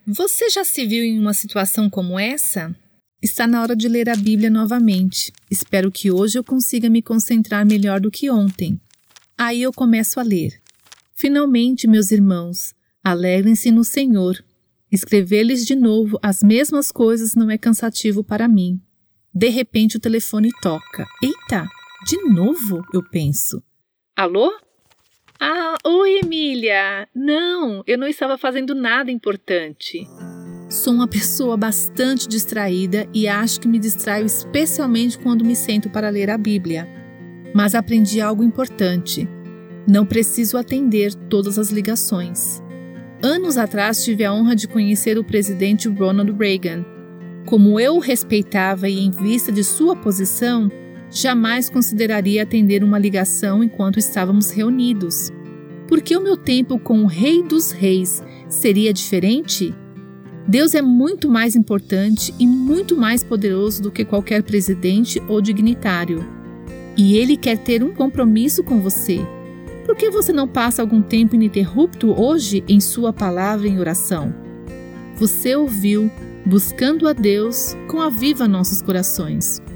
Você já se viu em uma situação como essa? Está na hora de ler a Bíblia novamente. Espero que hoje eu consiga me concentrar melhor do que ontem. Aí eu começo a ler. Finalmente, meus irmãos, alegrem-se no Senhor. Escrever-lhes de novo as mesmas coisas não é cansativo para mim. De repente o telefone toca. Eita, de novo, eu penso. Alô? Ah, oi, Emília. Não, eu não estava fazendo nada importante. Sou uma pessoa bastante distraída e acho que me distraio especialmente quando me sento para ler a Bíblia. Mas aprendi algo importante. Não preciso atender todas as ligações. Anos atrás tive a honra de conhecer o presidente Ronald Reagan. Como eu o respeitava e em vista de sua posição, jamais consideraria atender uma ligação enquanto estávamos reunidos. Por que o meu tempo com o Rei dos Reis seria diferente? Deus é muito mais importante e muito mais poderoso do que qualquer presidente ou dignitário. E Ele quer ter um compromisso com você. Por que você não passa algum tempo ininterrupto hoje em sua palavra em oração? Você ouviu Buscando a Deus com Aviva Nossos Corações.